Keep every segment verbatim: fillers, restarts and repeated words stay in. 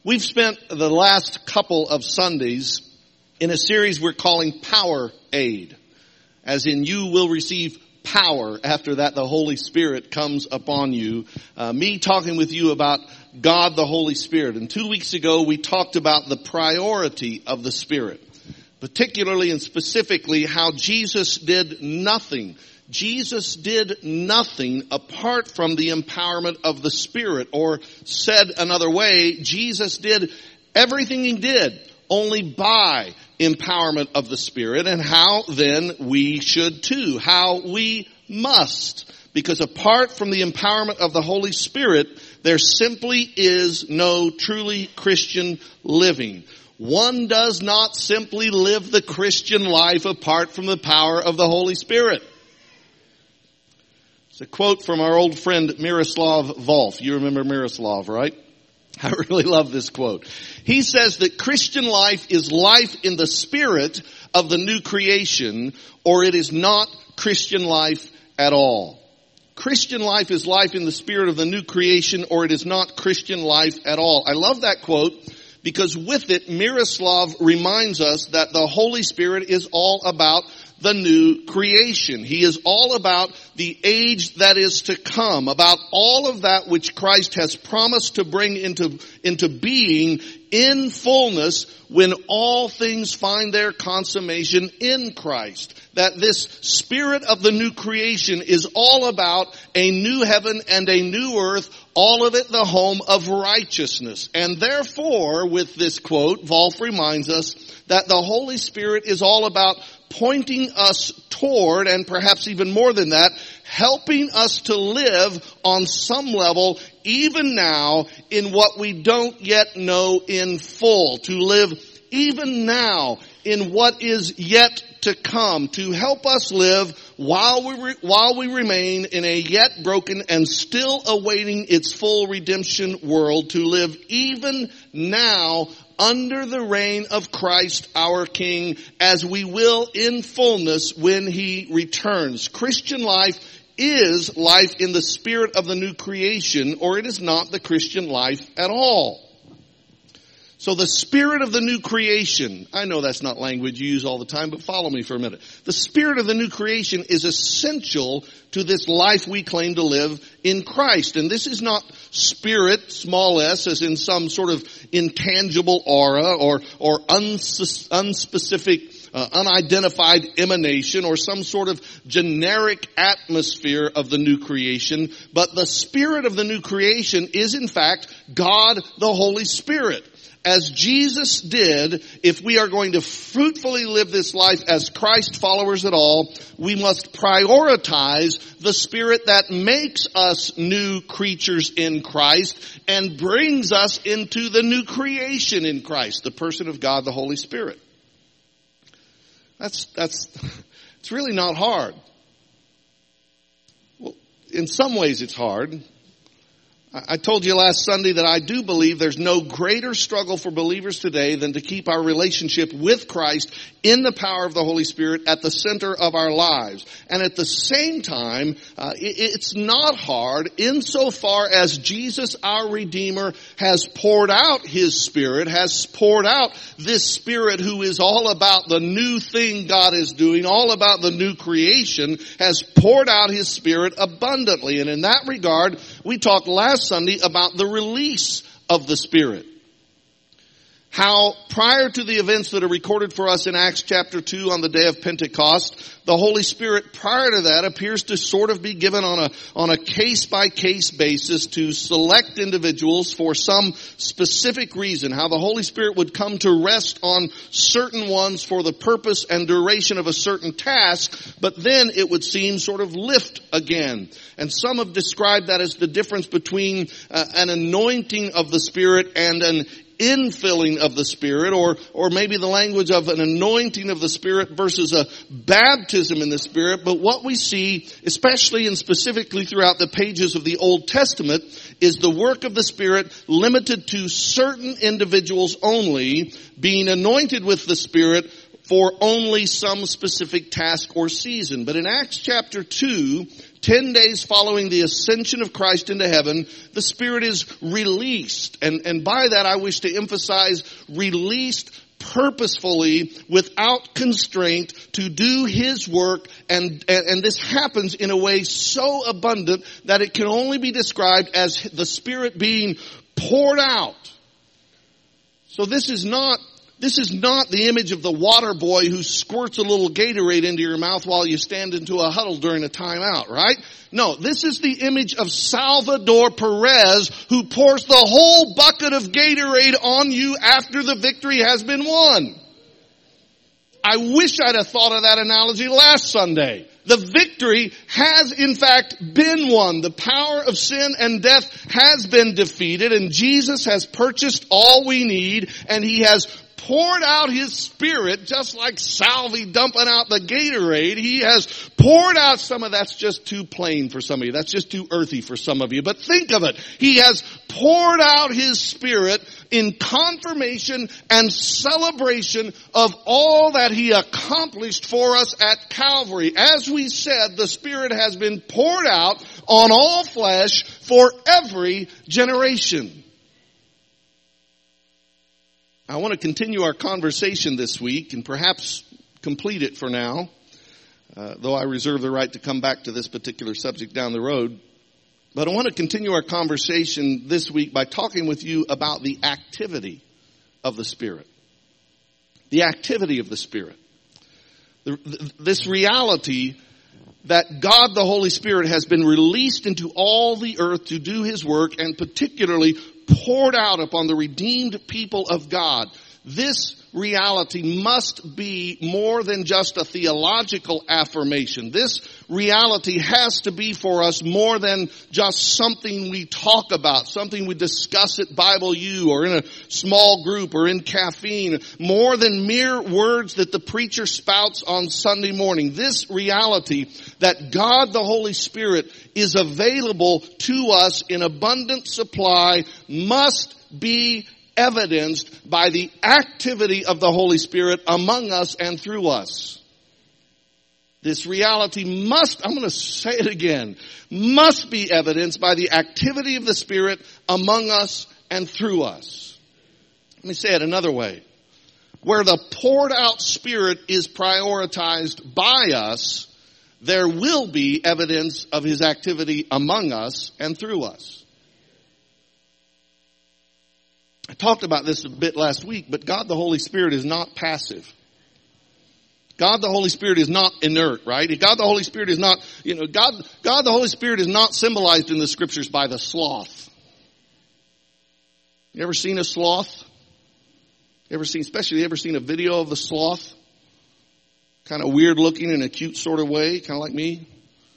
We've spent the last couple of Sundays in a series we're calling Power Aid, as in you will receive power after that the Holy Spirit comes upon you. Uh, me talking with you about God the Holy Spirit. And two weeks ago we talked about the priority of the Spirit, particularly and specifically how Jesus did nothing. Jesus did nothing apart from the empowerment of the Spirit, or said another way, Jesus did everything he did only by empowerment of the Spirit, and how then we should too, how we must. Because apart from the empowerment of the Holy Spirit, there simply is no truly Christian living. One does not simply live the Christian life apart from the power of the Holy Spirit. It's a quote from our old friend Miroslav Volf. You remember Miroslav, right? I really love this quote. He says that Christian life is life in the spirit of the new creation, or it is not Christian life at all. Christian life is life in the spirit of the new creation, or it is not Christian life at all. I love that quote because with it, Miroslav reminds us that the Holy Spirit is all about the new creation. He is all about the age that is to come, about all of that which Christ has promised to bring into, into being in fullness when all things find their consummation in Christ. That this spirit of the new creation is all about a new heaven and a new earth, all of it the home of righteousness. And therefore, with this quote, Volf reminds us that the Holy Spirit is all about pointing us toward, and perhaps even more than that, helping us to live on some level, even now, in what we don't yet know in full. To live even now in what is yet to come. To help us live while we, re- while we remain in a yet broken and still awaiting its full redemption world. To live even now under the reign of Christ our King, as we will in fullness when he returns. Christian life is life in the spirit of the new creation, or it is not the Christian life at all. So the spirit of the new creation, I know that's not language you use all the time, but follow me for a minute. The spirit of the new creation is essential to this life we claim to live in Christ. And this is not spirit, small s, as in some sort of intangible aura or, or uns- unspecific, uh, unidentified emanation or some sort of generic atmosphere of the new creation. But the spirit of the new creation is in fact God the Holy Spirit. As Jesus did, if we are going to fruitfully live this life as Christ followers at all, we must prioritize the Spirit that makes us new creatures in Christ and brings us into the new creation in Christ, the person of God, the Holy Spirit. That's, that's, it's really not hard. Well, in some ways it's hard. I told you last Sunday that I do believe there's no greater struggle for believers today than to keep our relationship with Christ in the power of the Holy Spirit at the center of our lives. And at the same time, uh, it's not hard insofar as Jesus, our Redeemer, has poured out His Spirit, has poured out this Spirit who is all about the new thing God is doing, all about the new creation, has poured out His Spirit abundantly. And in that regard, we talked last Sunday about the release of the Spirit. How prior to the events that are recorded for us in Acts chapter two on the day of Pentecost, the Holy Spirit prior to that appears to sort of be given on a, on a case-by-case basis to select individuals for some specific reason. How the Holy Spirit would come to rest on certain ones for the purpose and duration of a certain task, but then it would seem sort of lift again. And some have described that as the difference between uh, an anointing of the Spirit and an infilling of the Spirit, or or maybe the language of an anointing of the Spirit versus a baptism in the Spirit. But what we see, especially and specifically throughout the pages of the Old Testament, is the work of the Spirit limited to certain individuals only, being anointed with the Spirit for only some specific task or season. But in Acts chapter two, ten days following the ascension of Christ into heaven, the Spirit is released. And, and by that I wish to emphasize released purposefully, without constraint, to do His work. And, and, and this happens in a way so abundant that it can only be described as the Spirit being poured out. So this is not This is not the image of the water boy who squirts a little Gatorade into your mouth while you stand into a huddle during a timeout, right? No, this is the image of Salvador Perez who pours the whole bucket of Gatorade on you after the victory has been won. I wish I'd have thought of that analogy last Sunday. The victory has in fact been won. The power of sin and death has been defeated, and Jesus has purchased all we need, and He has poured out His Spirit, just like Salvi dumping out the Gatorade. He has poured out some of that's just too plain for some of you. That's just too earthy for some of you. But think of it. He has poured out His Spirit in confirmation and celebration of all that He accomplished for us at Calvary. As we said, the Spirit has been poured out on all flesh for every generation. I want to continue our conversation this week and perhaps complete it for now, uh, though I reserve the right to come back to this particular subject down the road. But I want to continue our conversation this week by talking with you about the activity of the Spirit. The activity of the Spirit. The, the, this reality that God the Holy Spirit has been released into all the earth to do His work, and particularly poured out upon the redeemed people of God. This reality must be more than just a theological affirmation. This reality has to be for us more than just something we talk about, something we discuss at Bible U or in a small group or in caffeine, more than mere words that the preacher spouts on Sunday morning. This reality that God the Holy Spirit is available to us in abundant supply must be evidenced by the activity of the Holy Spirit among us and through us. This reality must, I'm going to say it again, must be evidenced by the activity of the Spirit among us and through us. Let me say it another way. Where the poured out Spirit is prioritized by us, there will be evidence of His activity among us and through us. I talked about this a bit last week, but God the Holy Spirit is not passive. God the Holy Spirit is not inert, right? God the Holy Spirit is not, you know, God, God the Holy Spirit is not symbolized in the Scriptures by the sloth. You ever seen a sloth? You ever seen, especially you ever seen a video of the sloth? Kind of weird looking in a cute sort of way, kind of like me.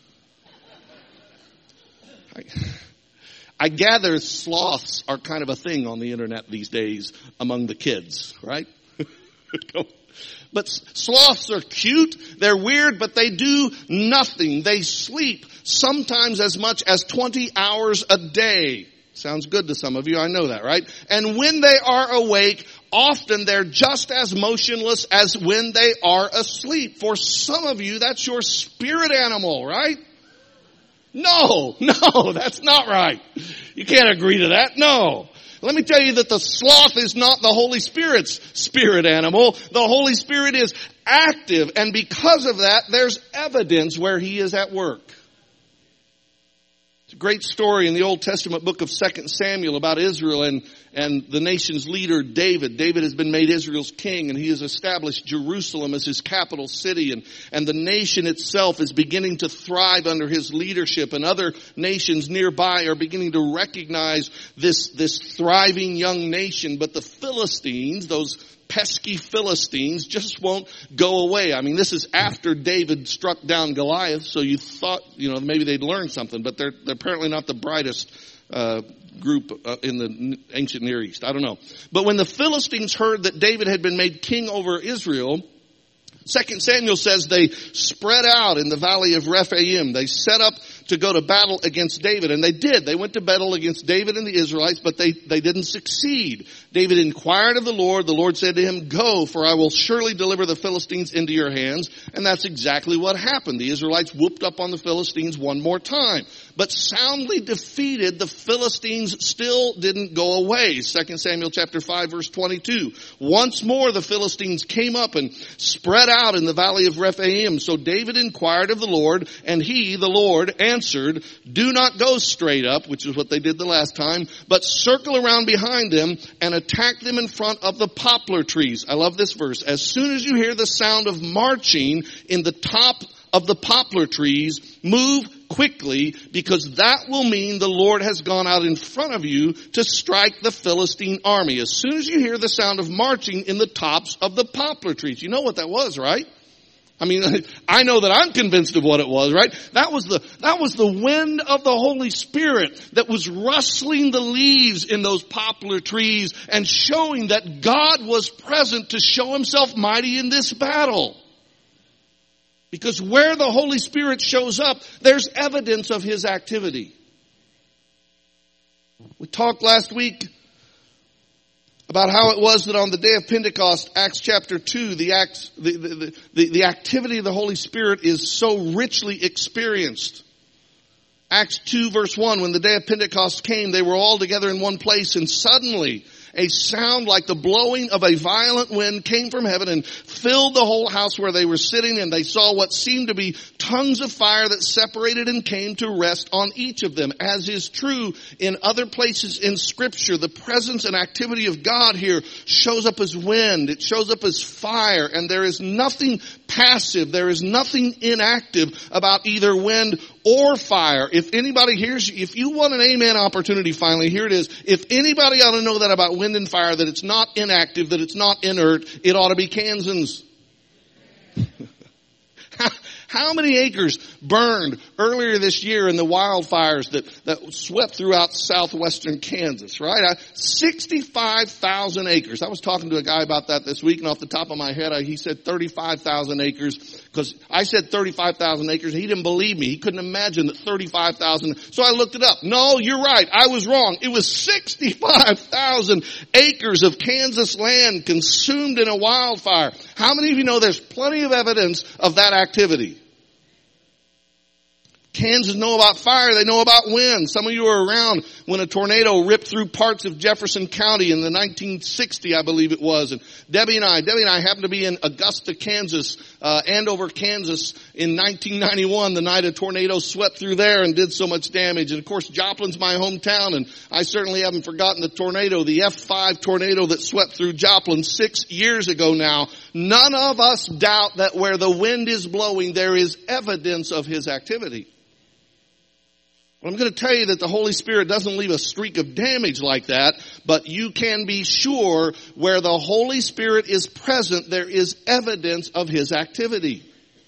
I, I gather sloths are kind of a thing on the internet these days among the kids, right? But sloths are cute, they're weird, but they do nothing. They sleep sometimes as much as twenty hours a day. Sounds good to some of you, I know that, right? And when they are awake, often they're just as motionless as when they are asleep. For some of you, that's your spirit animal, right? No, no, that's not right. You can't agree to that. No. Let me tell you that the sloth is not the Holy Spirit's spirit animal. The Holy Spirit is active, and because of that, there's evidence where He is at work. It's a great story in the Old Testament book of Second Samuel about Israel and, and the nation's leader, David. David has been made Israel's king, and he has established Jerusalem as his capital city. And, and the nation itself is beginning to thrive under his leadership, and other nations nearby are beginning to recognize this, this thriving young nation. But the Philistines, those pesky Philistines, just won't go away. I mean, this is after David struck down Goliath, so you thought, you know, maybe they'd learn something, but they're, they're apparently not the brightest uh, group uh, in the ancient Near East. I don't know. But when the Philistines heard that David had been made king over Israel, Second Samuel says they spread out in the valley of Rephaim. They set up to go to battle against David. And they did. They went to battle against David and the Israelites, but they, they didn't succeed. David inquired of the Lord. The Lord said to him, "Go, for I will surely deliver the Philistines into your hands." And that's exactly what happened. The Israelites whooped up on the Philistines one more time. But soundly defeated, the Philistines still didn't go away. Second Samuel chapter five verse twenty-two. Once more the Philistines came up and spread out in the valley of Rephaim. So David inquired of the Lord, and he, the Lord, answered, "Do not go straight up," which is what they did the last time, "but circle around behind them and attack them in front of the poplar trees." I love this verse. "As soon as you hear the sound of marching in the top of the poplar trees, move quickly, because that will mean the Lord has gone out in front of you to strike the Philistine army." As soon as you hear the sound of marching in the tops of the poplar trees. You know what that was, right? I mean, I know that I'm convinced of what it was, right? That was the, that was the wind of the Holy Spirit that was rustling the leaves in those poplar trees and showing that God was present to show himself mighty in this battle. Because where the Holy Spirit shows up, there's evidence of his activity. We talked last week about how it was that on the day of Pentecost, Acts chapter two, the, acts, the, the, the, the activity of the Holy Spirit is so richly experienced. Acts two verse one, when the day of Pentecost came, they were all together in one place, and suddenly a sound like the blowing of a violent wind came from heaven and filled the whole house where they were sitting, and they saw what seemed to be tongues of fire that separated and came to rest on each of them. As is true in other places in Scripture, the presence and activity of God here shows up as wind. It shows up as fire, and there is nothing passive. There is nothing inactive about either wind or fire. If anybody hears, if you want an amen opportunity finally, here it is. If anybody ought to know that about wind and fire, that it's not inactive, that it's not inert, it ought to be Kansans. How many acres burned earlier this year in the wildfires that, that swept throughout southwestern Kansas, right? sixty-five thousand acres. I was talking to a guy about that this week, and off the top of my head, I, he said thirty-five thousand acres, because I said thirty-five thousand acres. He didn't believe me. He couldn't imagine that thirty-five thousand. So I looked it up. No, you're right. I was wrong. It was sixty-five thousand acres of Kansas land consumed in a wildfire. How many of you know there's plenty of evidence of that activity? Kansans know about fire. They know about wind. Some of you were around when a tornado ripped through parts of Jefferson County in the nineteen sixty, I believe it was. And Debbie and I, Debbie and I happened to be in Augusta, Kansas, uh, Andover, Kansas in nineteen ninety-one, the night a tornado swept through there and did so much damage. And of course, Joplin's my hometown, and I certainly haven't forgotten the tornado, the F five tornado that swept through Joplin six years ago now. None of us doubt that where the wind is blowing, there is evidence of his activity. I'm going to tell you that the Holy Spirit doesn't leave a streak of damage like that, but you can be sure where the Holy Spirit is present, there is evidence of his activity.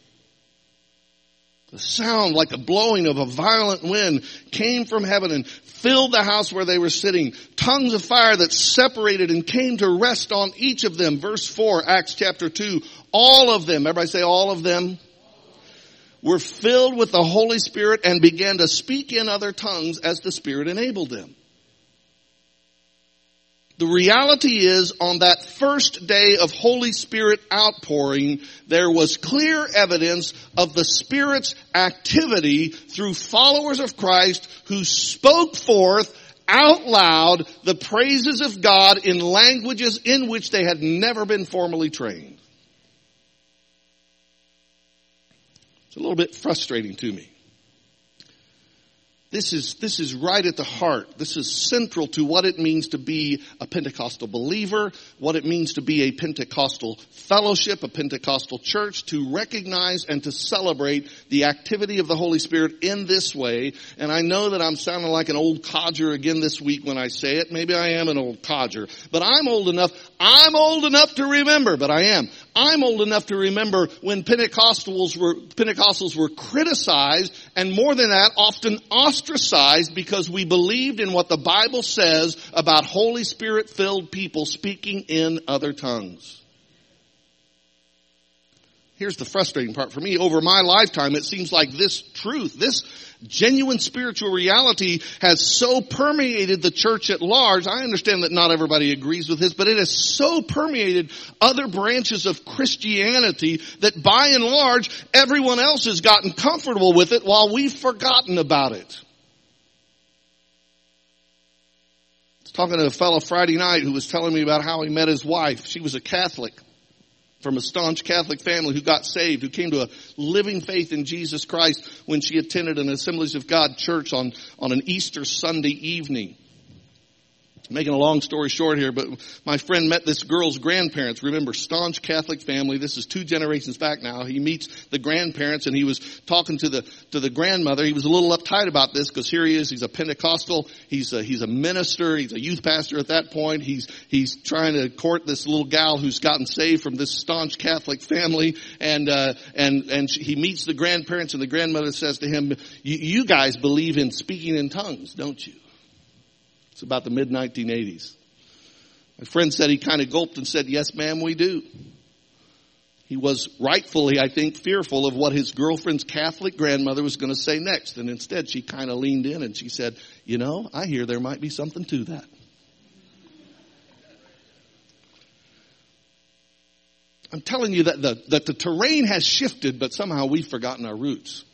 The sound like the blowing of a violent wind came from heaven and filled the house where they were sitting. Tongues of fire that separated and came to rest on each of them. Verse four, Acts chapter two. All of them, everybody say all of them, were filled with the Holy Spirit and began to speak in other tongues as the Spirit enabled them. The reality is, on that first day of Holy Spirit outpouring, there was clear evidence of the Spirit's activity through followers of Christ who spoke forth out loud the praises of God in languages in which they had never been formally trained. It's a little bit frustrating to me. This is, this is right at the heart. This is central to what it means to be a Pentecostal believer, what it means to be a Pentecostal fellowship, a Pentecostal church, to recognize and to celebrate the activity of the Holy Spirit in this way. And I know that I'm sounding like an old codger again this week when I say it. Maybe I am an old codger. But I'm old enough, I'm old enough to remember, but I am. I'm old enough to remember when Pentecostals were, Pentecostals were criticized, and more than that, often ostracized because we believed in what the Bible says about Holy Spirit-filled people speaking in other tongues. Here's the frustrating part for me. Over my lifetime, it seems like this truth, this genuine spiritual reality has so permeated the church at large. I understand that not everybody agrees with this, but it has so permeated other branches of Christianity that by and large, everyone else has gotten comfortable with it while we've forgotten about it. I was talking to a fellow Friday night who was telling me about how he met his wife. She was a Catholic, from a staunch Catholic family who got saved, who came to a living faith in Jesus Christ when she attended an Assemblies of God church on, on an Easter Sunday evening. Making a long story short here, but my friend met this girl's grandparents. Remember, staunch Catholic family. This is two generations back now. He meets the grandparents, and he was talking to the to the grandmother. He was a little uptight about this because here he is. He's a Pentecostal. He's a, he's a minister. He's a youth pastor at that point. He's he's trying to court this little gal who's gotten saved from this staunch Catholic family, and uh, and and he meets the grandparents, and the grandmother says to him, "You, you guys believe in speaking in tongues, don't you?" It's about the mid nineteen eighties. My friend said he kind of gulped and said, "Yes, ma'am, we do." He was rightfully, I think, fearful of what his girlfriend's Catholic grandmother was going to say next. And instead, she kind of leaned in and she said, "You know, I hear there might be something to that." I'm telling you that the, that the terrain has shifted, but somehow we've forgotten our roots.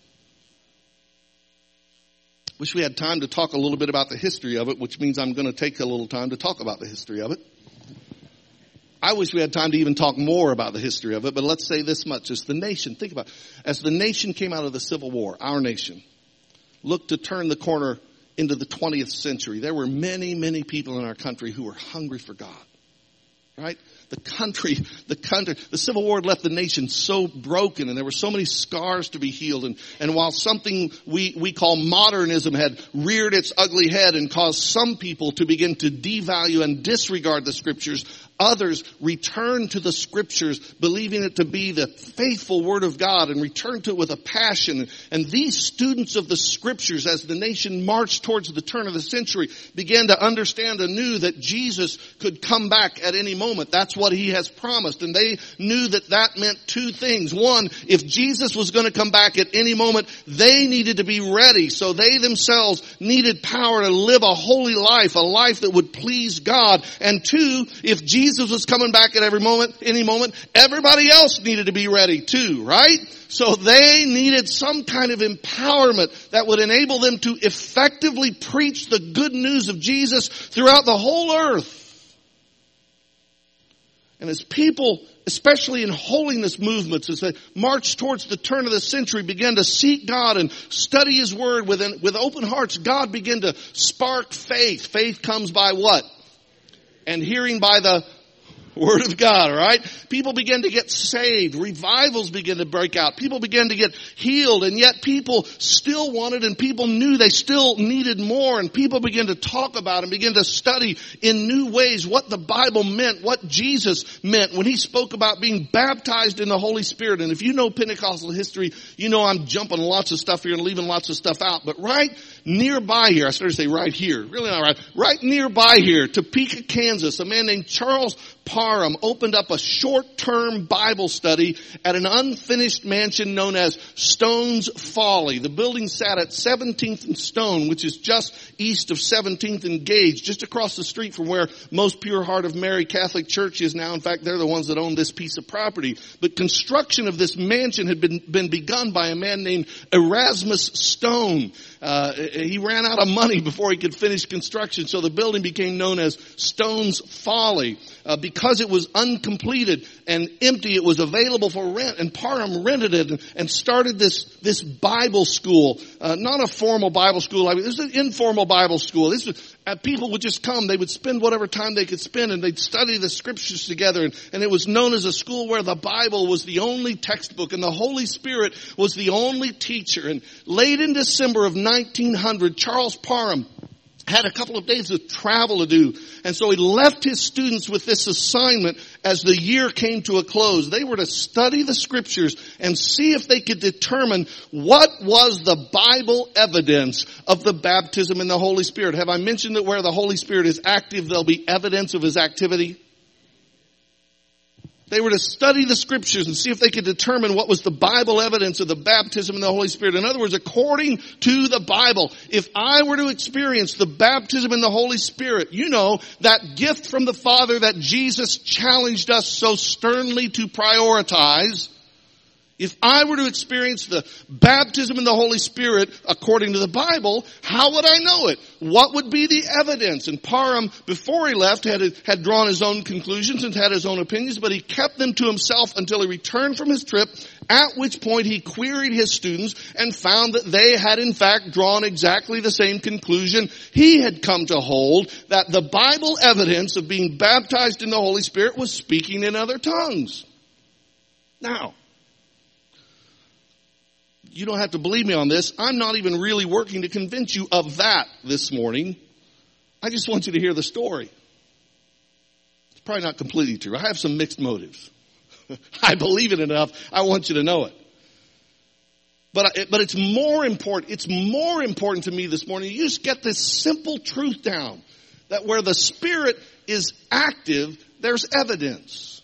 Wish we had time to talk a little bit about the history of it, which means I'm going to take a little time to talk about the history of it. I wish we had time to even talk more about the history of it, but let's say this much. As the nation, think about it. As the nation came out of the Civil War, our nation looked to turn the corner into the twentieth century. There were many, many people in our country who were hungry for God, right? The country, the country, the Civil War had left the nation so broken, and there were so many scars to be healed. And, and while something we, we call modernism had reared its ugly head and caused some people to begin to devalue and disregard the scriptures, others returned to the scriptures, believing it to be the faithful word of God, and returned to it with a passion. And these students of the scriptures, as the nation marched towards the turn of the century, began to understand anew that Jesus could come back at any moment. That's what he has promised. And they knew that that meant two things. One, if Jesus was going to come back at any moment, they needed to be ready. So they themselves needed power to live a holy life, a life that would please God. And two, if Jesus Jesus was coming back at every moment, any moment, everybody else needed to be ready too, right? So they needed some kind of empowerment that would enable them to effectively preach the good news of Jesus throughout the whole earth. And as people, especially in holiness movements, as they marched towards the turn of the century, began to seek God and study His Word with, an, with open hearts, God began to spark faith. Faith comes by what? And hearing by the Word of God, all right? People began to get saved. Revivals began to break out. People began to get healed, and yet people still wanted, and people knew they still needed more, and people began to talk about and begin to study in new ways what the Bible meant, what Jesus meant when He spoke about being baptized in the Holy Spirit. And if you know Pentecostal history, you know I'm jumping lots of stuff here and leaving lots of stuff out. But right nearby here, I started to say right here, really not right, right nearby here, Topeka, Kansas, a man named Charles Parham opened up a short-term Bible study at an unfinished mansion known as Stone's Folly. The building sat at seventeenth and Stone, which is just east of seventeenth and Gage, just across the street from where most Pure Heart of Mary Catholic Church is now. In fact, they're the ones that own this piece of property. But construction of this mansion had been, been begun by a man named Erasmus Stone. Uh, he ran out of money before he could finish construction, so the building became known as Stone's Folly. Uh, because it was uncompleted and empty, it was available for rent, and Parham rented it and, and started this this Bible school. Uh, not a formal Bible school. I mean, this is an informal Bible school. This was, uh, people would just come. They would spend whatever time they could spend, and they'd study the scriptures together. And, and it was known as a school where the Bible was the only textbook, and the Holy Spirit was the only teacher. And late in December of nineteen hundred, Charles Parham had a couple of days of travel to do. And so he left his students with this assignment as the year came to a close. They were to study the scriptures and see if they could determine what was the Bible evidence of the baptism in the Holy Spirit. Have I mentioned that where the Holy Spirit is active, there'll be evidence of His activity? They were to study the scriptures and see if they could determine what was the Bible evidence of the baptism in the Holy Spirit. In other words, according to the Bible, if I were to experience the baptism in the Holy Spirit, you know, that gift from the Father that Jesus challenged us so sternly to prioritize, if I were to experience the baptism in the Holy Spirit according to the Bible, how would I know it? What would be the evidence? And Parham, before he left, had, had drawn his own conclusions and had his own opinions, but he kept them to himself until he returned from his trip, at which point he queried his students and found that they had in fact drawn exactly the same conclusion he had come to hold, that the Bible evidence of being baptized in the Holy Spirit was speaking in other tongues. Now, you don't have to believe me on this. I'm not even really working to convince you of that this morning. I just want you to hear the story. It's probably not completely true. I have some mixed motives. I believe it enough. I want you to know it. But, but it's more important. It's more important to me this morning. You just get this simple truth down. That where the Spirit is active, there's evidence.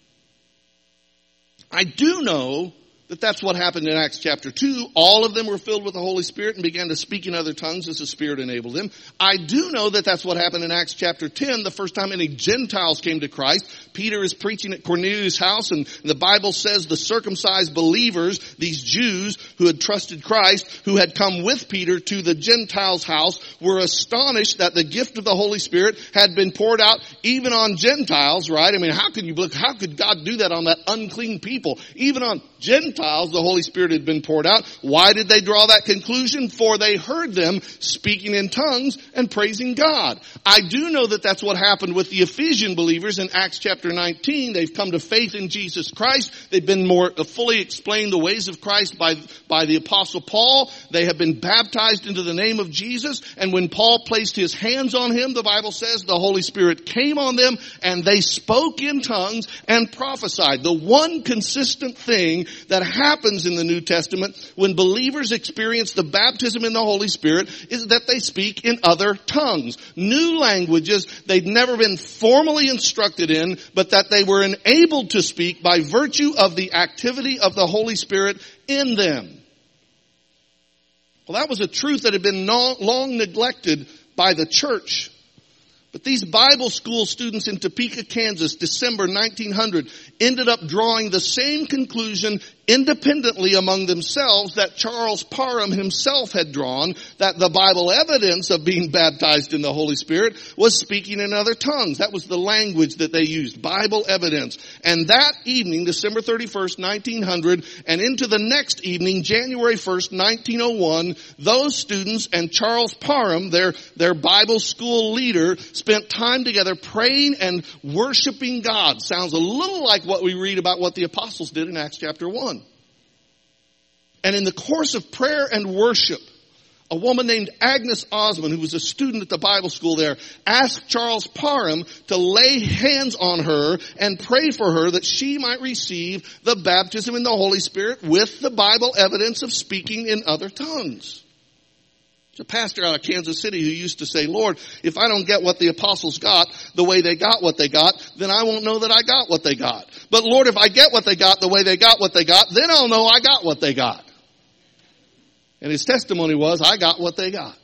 I do know that that's what happened in Acts chapter two. All of them were filled with the Holy Spirit and began to speak in other tongues as the Spirit enabled them. I do know that that's what happened in Acts chapter ten, the first time any Gentiles came to Christ. Peter is preaching at Cornelius' house, and the Bible says the circumcised believers, these Jews who had trusted Christ, who had come with Peter to the Gentiles' house, were astonished that the gift of the Holy Spirit had been poured out even on Gentiles, right? I mean, how could you, how could God do that on that unclean people? Even on Gentiles, the Holy Spirit had been poured out. Why did they draw that conclusion? For they heard them speaking in tongues and praising God. I do know that that's what happened with the Ephesian believers in Acts chapter nineteen. They've come to faith in Jesus Christ. They've been more fully explained the ways of Christ by, by the Apostle Paul. They have been baptized into the name of Jesus. And when Paul placed his hands on him, the Bible says the Holy Spirit came on them and they spoke in tongues and prophesied. The one consistent thing that happens in the New Testament when believers experience the baptism in the Holy Spirit is that they speak in other tongues. New languages they'd never been formally instructed in, but that they were enabled to speak by virtue of the activity of the Holy Spirit in them. Well, that was a truth that had been long neglected by the church. But these Bible school students in Topeka, Kansas, December nineteen hundred, ended up drawing the same conclusion independently among themselves that Charles Parham himself had drawn, that the Bible evidence of being baptized in the Holy Spirit was speaking in other tongues. That was the language that they used, Bible evidence. And that evening, December thirty-first, nineteen hundred, and into the next evening, January first, nineteen oh one, those students and Charles Parham, their, their Bible school leader, spent time together praying and worshiping God. Sounds a little like what we read about what the apostles did in Acts chapter one. And in the course of prayer and worship, a woman named Agnes Osmond, who was a student at the Bible school there, asked Charles Parham to lay hands on her and pray for her that she might receive the baptism in the Holy Spirit with the Bible evidence of speaking in other tongues. There's a pastor out of Kansas City who used to say, Lord, if I don't get what the apostles got the way they got what they got, then I won't know that I got what they got. But Lord, if I get what they got the way they got what they got, then I'll know I got what they got. And his testimony was, I got what they got.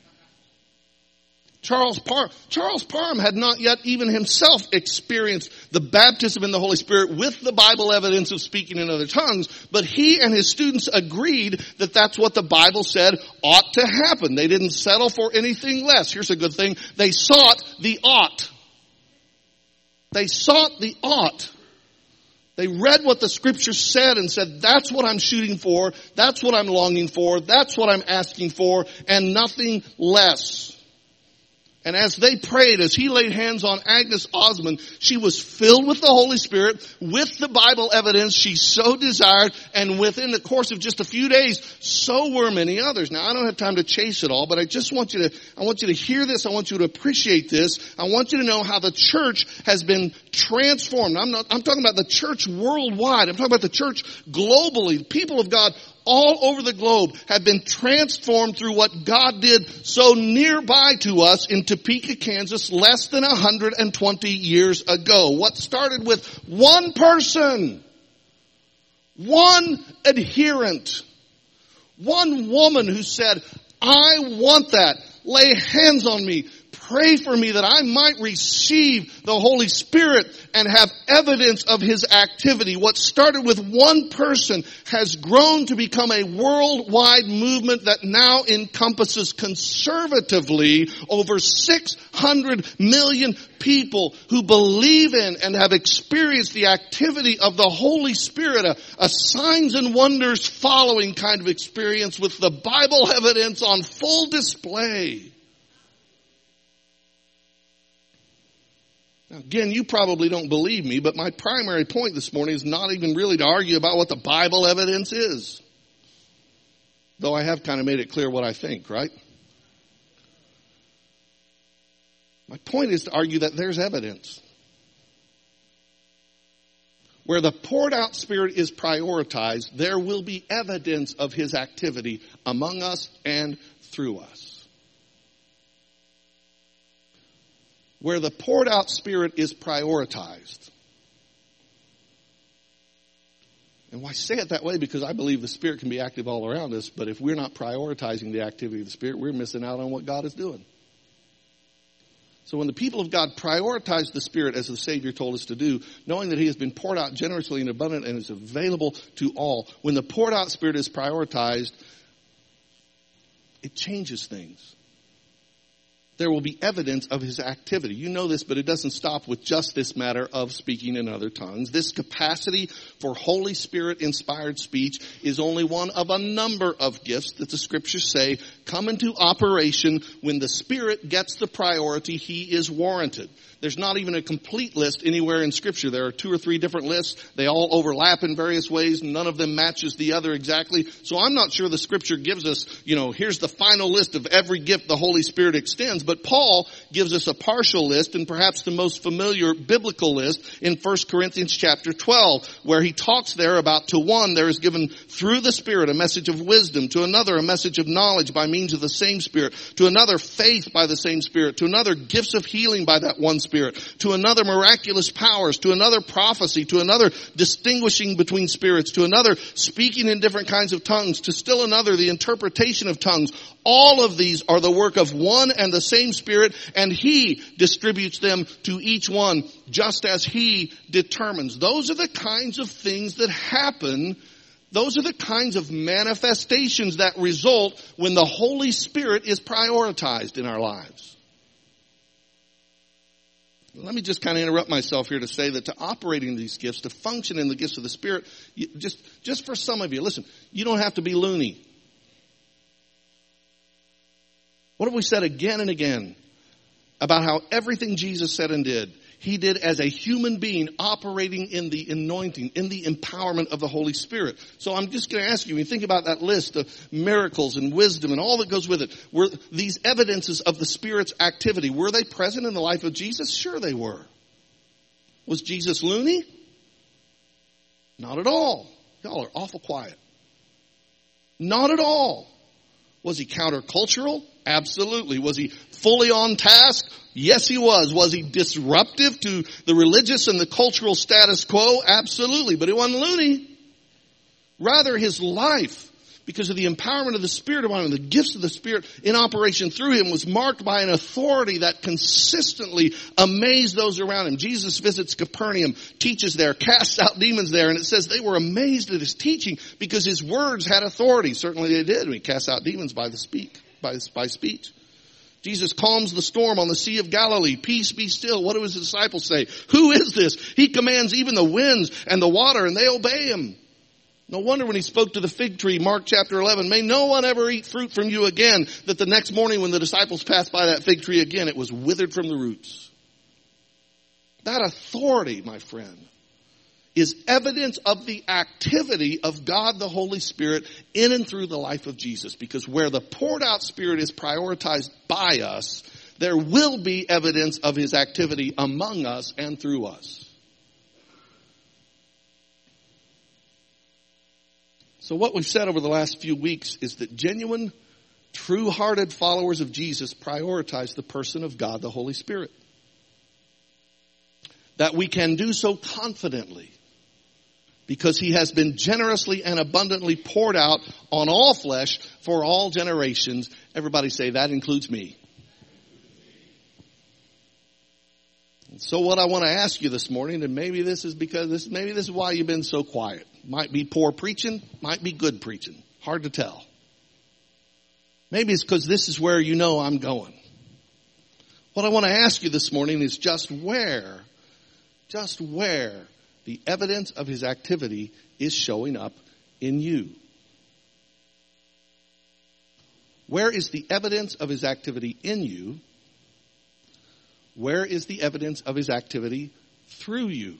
Charles Parham, Charles Parham had not yet even himself experienced the baptism in the Holy Spirit with the Bible evidence of speaking in other tongues, but he and his students agreed that that's what the Bible said ought to happen. They didn't settle for anything less. Here's a good thing. They sought the ought. They sought the ought. They read what the scriptures said and said, that's what I'm shooting for, that's what I'm longing for, that's what I'm asking for, and nothing less. And as they prayed, as he laid hands on Agnes Osmond, she was filled with the Holy Spirit, with the Bible evidence she so desired, and within the course of just a few days, so were many others. Now, I don't have time to chase it all, but I just want you to, I want you to hear this, I want you to appreciate this, I want you to know how the church has been transformed. I'm not, I'm talking about the church worldwide, I'm talking about the church globally, people of God all over the globe have been transformed through what God did so nearby to us in Topeka, Kansas, less than one hundred twenty years ago. What started with one person, one adherent, one woman who said, I want that. Lay hands on me. Pray for me that I might receive the Holy Spirit and have evidence of His activity. What started with one person has grown to become a worldwide movement that now encompasses conservatively over six hundred million people who believe in and have experienced the activity of the Holy Spirit, a, a signs and wonders following kind of experience with the Bible evidence on full display. Now, again, you probably don't believe me, but my primary point this morning is not even really to argue about what the Bible evidence is. Though I have kind of made it clear what I think, right? My point is to argue that there's evidence. Where the poured out Spirit is prioritized, there will be evidence of His activity among us and through us. Where the poured out Spirit is prioritized. And why say it that way? Because I believe the Spirit can be active all around us, but if we're not prioritizing the activity of the Spirit, we're missing out on what God is doing. So when the people of God prioritize the Spirit as the Savior told us to do, knowing that He has been poured out generously and abundant and is available to all, when the poured out Spirit is prioritized, it changes things. There will be evidence of His activity. You know this, but it doesn't stop with just this matter of speaking in other tongues. This capacity for Holy Spirit inspired speech is only one of a number of gifts that the Scriptures say come into operation when the Spirit gets the priority He is warranted. There's not even a complete list anywhere in Scripture. There are two or three different lists. They all overlap in various ways. None of them matches the other exactly. So I'm not sure the Scripture gives us, you know, here's the final list of every gift the Holy Spirit extends. But Paul gives us a partial list, and perhaps the most familiar biblical list in First Corinthians chapter twelve, where he talks there about, to one there is given through the Spirit a message of wisdom, to another a message of knowledge by means of the same Spirit, to another faith by the same Spirit, to another gifts of healing by that one Spirit, to another miraculous powers, to another prophecy, to another distinguishing between spirits, to another speaking in different kinds of tongues, to still another the interpretation of tongues. All of these are the work of one and the same Spirit, and He distributes them to each one just as He determines. Those are the kinds of things that happen. Those are the kinds of manifestations that result when the Holy Spirit is prioritized in our lives. Let me just kind of interrupt myself here to say that to operate in these gifts, to function in the gifts of the Spirit, you, just, just for some of you, listen, you don't have to be loony. What have we said again and again about how everything Jesus said and did, He did as a human being operating in the anointing, in the empowerment of the Holy Spirit. So I'm just going to ask you, when you think about that list of miracles and wisdom and all that goes with it, were these evidences of the Spirit's activity, were they present in the life of Jesus? Sure they were. Was Jesus loony? Not at all. Y'all are awful quiet. Not at all. Was He countercultural? Absolutely. Was He fully on task? Yes, He was. Was He disruptive to the religious and the cultural status quo? Absolutely. But He wasn't loony. Rather, His life, because of the empowerment of the Spirit upon Him, the gifts of the Spirit in operation through Him, was marked by an authority that consistently amazed those around Him. Jesus visits Capernaum, teaches there, casts out demons there, and it says they were amazed at His teaching because His words had authority. Certainly they did. He cast out demons by the speak. By, by speech. Jesus calms the storm on the Sea of Galilee. Peace, be still. What do His disciples say? Who is this? He commands even the winds and the water, and they obey Him. No wonder when He spoke to the fig tree, Mark chapter eleven, may no one ever eat fruit from you again, that the next morning when the disciples passed by that fig tree again, it was withered from the roots. That authority, my friend, is evidence of the activity of God the Holy Spirit in and through the life of Jesus. Because where the poured out Spirit is prioritized by us, there will be evidence of His activity among us and through us. So what we've said over the last few weeks is that genuine, true-hearted followers of Jesus prioritize the person of God, the Holy Spirit. That we can do so confidently because he has been generously and abundantly poured out on all flesh for all generations. Everybody say, that includes me. And so what I want to ask you this morning, and maybe this is because this, maybe this is why you've been so quiet. Might be poor preaching, might be good preaching. Hard to tell. Maybe it's because this is where you know I'm going. What I want to ask you this morning is just where, just where the evidence of his activity is showing up in you. Where is the evidence of his activity in you? Where is the evidence of his activity through you?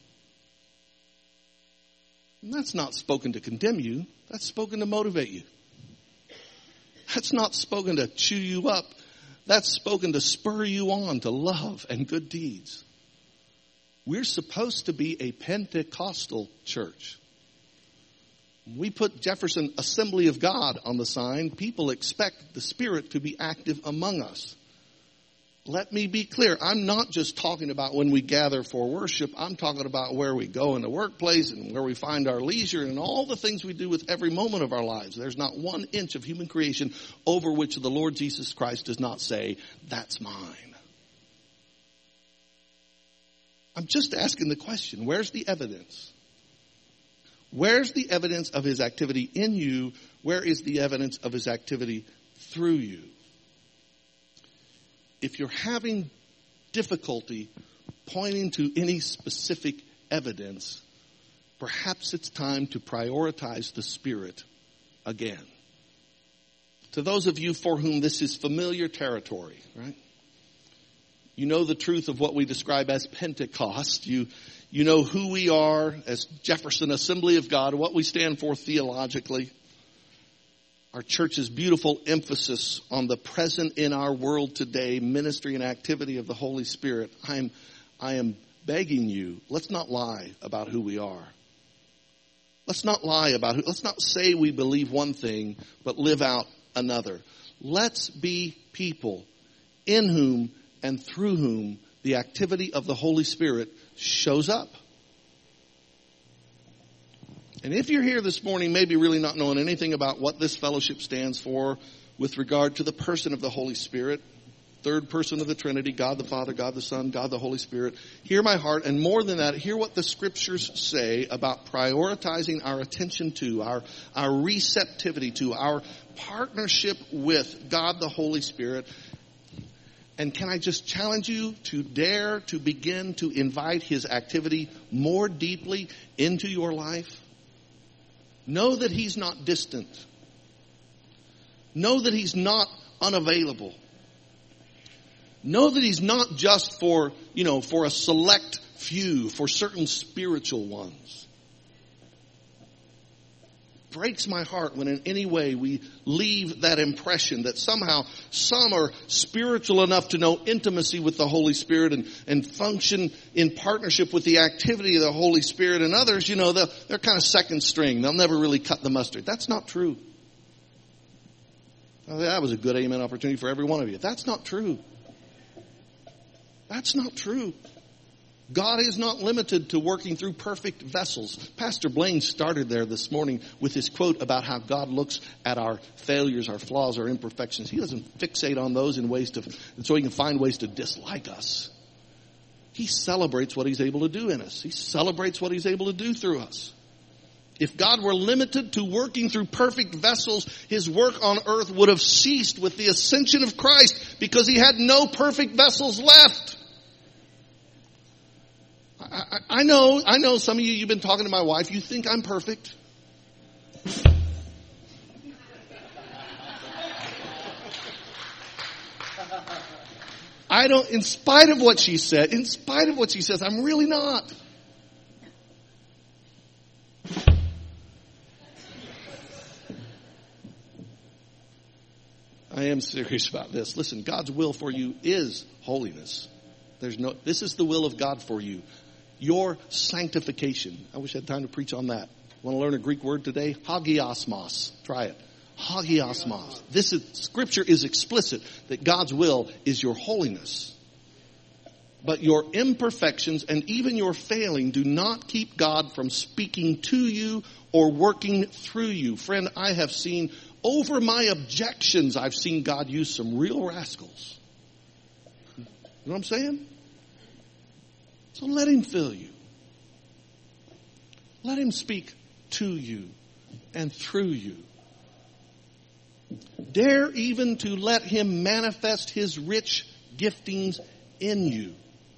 And that's not spoken to condemn you. That's spoken to motivate you. That's not spoken to chew you up. That's spoken to spur you on to love and good deeds. We're supposed to be a Pentecostal church. When we put Jefferson Assembly of God on the sign, people expect the Spirit to be active among us. Let me be clear. I'm not just talking about when we gather for worship. I'm talking about where we go in the workplace and where we find our leisure and all the things we do with every moment of our lives. There's not one inch of human creation over which the Lord Jesus Christ does not say, that's mine. I'm just asking the question, where's the evidence? Where's the evidence of his activity in you? Where is the evidence of his activity through you? If you're having difficulty pointing to any specific evidence, perhaps it's time to prioritize the Spirit again. To those of you for whom this is familiar territory, right? You know the truth of what we describe as Pentecost. You, you know who we are as Jefferson Assembly of God, what we stand for theologically. Our church's beautiful emphasis on the present in our world today, ministry and activity of the Holy Spirit. I am, I am begging you, let's not lie about who we are. Let's not lie about who, let's not say we believe one thing, but live out another. Let's be people in whom and through whom the activity of the Holy Spirit shows up. And if you're here this morning, maybe really not knowing anything about what this fellowship stands for with regard to the person of the Holy Spirit, third person of the Trinity, God the Father, God the Son, God the Holy Spirit, hear my heart, and more than that, hear what the Scriptures say about prioritizing our attention to, our, our receptivity to, our partnership with God the Holy Spirit. And can I just challenge you to dare to begin to invite his activity more deeply into your life? Know that he's not distant. Know that he's not unavailable. Know that he's not just for, you know, for a select few, for certain spiritual ones. It breaks my heart when in any way we leave that impression that somehow some are spiritual enough to know intimacy with the Holy Spirit and, and function in partnership with the activity of the Holy Spirit, and others, you know, they're, they're kind of second string. They'll never really cut the mustard. That's not true. That was a good amen opportunity for every one of you. That's not true. That's not true. God is not limited to working through perfect vessels. Pastor Blaine started there this morning with his quote about how God looks at our failures, our flaws, our imperfections. He doesn't fixate on those in ways to, so he can find ways to dislike us. He celebrates what he's able to do in us. He celebrates what he's able to do through us. If God were limited to working through perfect vessels, his work on earth would have ceased with the ascension of Christ because he had no perfect vessels left. I, I know, I know some of you, you've been talking to my wife. You think I'm perfect. I don't, in spite of what she said, in spite of what she says, I'm really not. I am serious about this. Listen, God's will for you is holiness. There's no, this is the will of God for you. Your sanctification. I wish I had time to preach on that. Want to learn a Greek word today? Hagiosmos. Try it. Hagiosmos. This is, Scripture is explicit that God's will is your holiness. But your imperfections and even your failing do not keep God from speaking to you or working through you. Friend, I have seen, over my objections, I've seen God use some real rascals. You know what I'm saying? So let him fill you. Let him speak to you and through you. Dare even to let him manifest his rich giftings in you.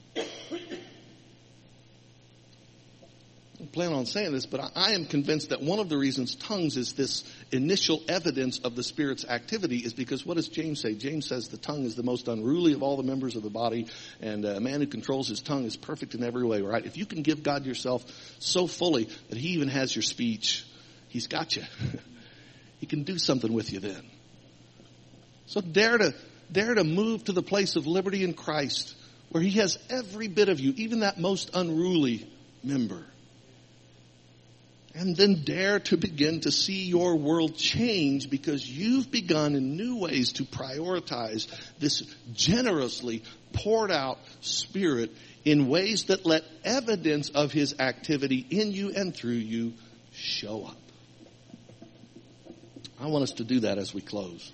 I plan on saying this, but I am convinced that one of the reasons tongues is this initial evidence of the Spirit's activity is because what does James say? James says the tongue is the most unruly of all the members of the body, and a man who controls his tongue is perfect in every way, right? If you can give God yourself so fully that he even has your speech, he's got you. He can do something with you then. So dare to, dare to move to the place of liberty in Christ, where he has every bit of you, even that most unruly member. And then dare to begin to see your world change because you've begun in new ways to prioritize this generously poured out Spirit in ways that let evidence of his activity in you and through you show up. I want us to do that as we close.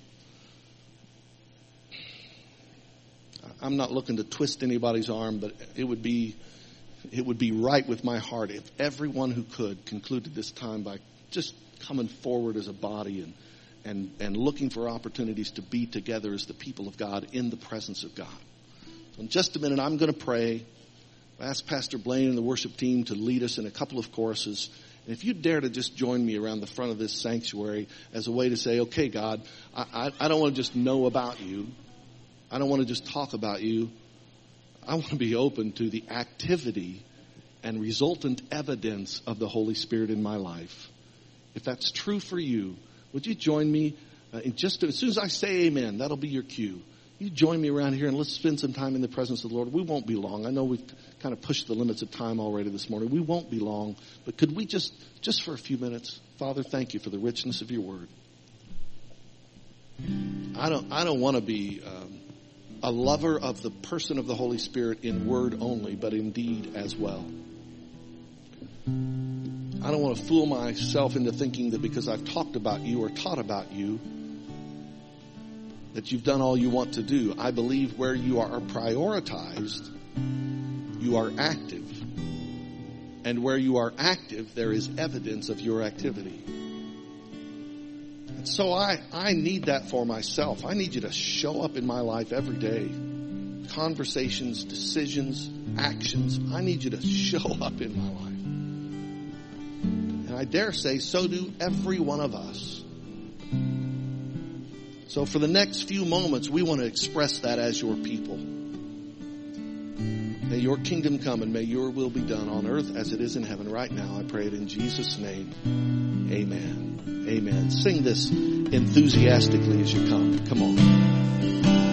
I'm not looking to twist anybody's arm, but it would be it would be right with my heart if everyone who could concluded this time by just coming forward as a body and and and looking for opportunities to be together as the people of God in the presence of God. So in just a minute, I'm going to pray. I ask Pastor Blaine and the worship team to lead us in a couple of choruses. And if you dare to just join me around the front of this sanctuary as a way to say, okay, God, I, I, I don't want to just know about you. I don't want to just talk about you. I want to be open to the activity and resultant evidence of the Holy Spirit in my life. If that's true for you, would you join me uh, in just as soon as I say amen, that'll be your cue. You join me around here and let's spend some time in the presence of the Lord. We won't be long. I know we've kind of pushed the limits of time already this morning. We won't be long, but could we just, just for a few minutes, Father, thank you for the richness of your word. I don't, I don't want to be um, a lover of the person of the Holy Spirit in word only, but in deed as well. I don't want to fool myself into thinking that because I've talked about you or taught about you, that you've done all you want to do. I believe where you are prioritized, you are active. And where you are active, there is evidence of your activity. And so I, I need that for myself. I need you to show up in my life every day. Conversations, decisions, actions. I need you to show up in my life. And I dare say, so do every one of us. So for the next few moments, we want to express that as your people. May your kingdom come and may your will be done on earth as it is in heaven right now. I pray it in Jesus' name. Amen. Amen. Sing this enthusiastically as you come. Come on.